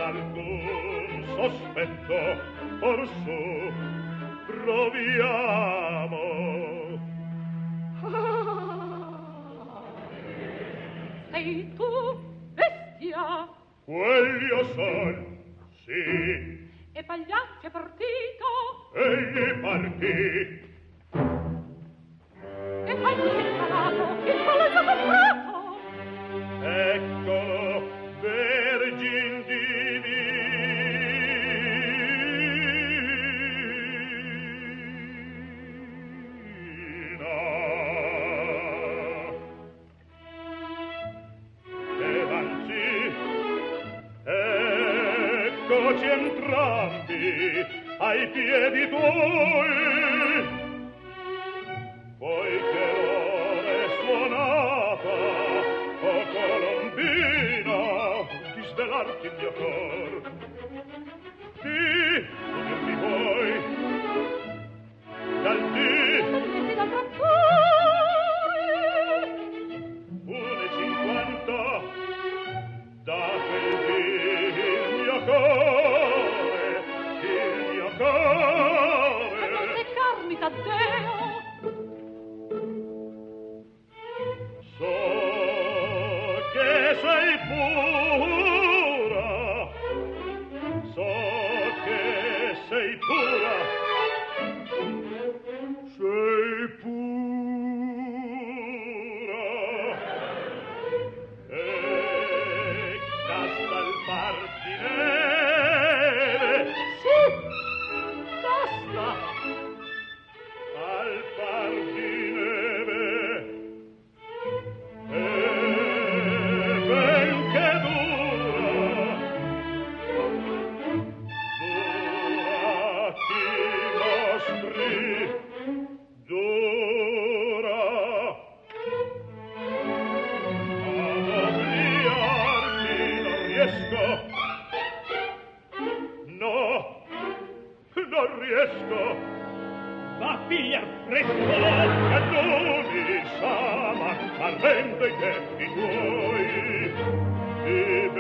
d'alcun sospetto, orsù, proviamo. Sei tu, bestia? Quell'io son, sì. E Pagliacci è partito? Egli partì. E poi tu sei calato, il collo comprato. Eccolo, vergin divina. Ed anzi, eccoci entrambi ai piedi tuoi, poiché l'ora è suonata, o colombina, di svelarti il mio cor. Di, tu mi vuoi, dal di, Da trattore. 1,50, da quel di il mio cuore, il mio cuore. E non seccarmi, Taddeo. So che sei pura, so che sei pura, sei pura. E casta il par di neve, Sì, basta. al par di neve. E benché dura ti mostri, dura ad obliarti non riesco, no, non riesco. Va a pigliar fresco, che tu mi sa, ma arrende i tempi tuoi, e